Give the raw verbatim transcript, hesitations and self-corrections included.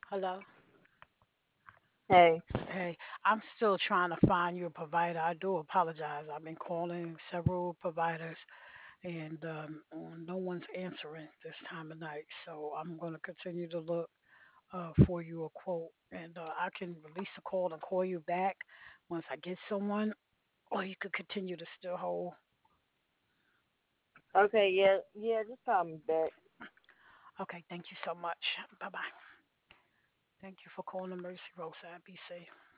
Hello. Hey, Hey, I'm still trying to find you a provider. I do apologize. I've been calling several providers and um, uh, no one's answering this time of night. So I'm going to continue to look uh, for you a quote, and uh, I can release a call and call you back once I get someone, or you could continue to still hold. okay, yeah, yeah, just call me back. Okay, thank you so much. Bye bye. Thank you for calling Mercy Roadside. Be safe.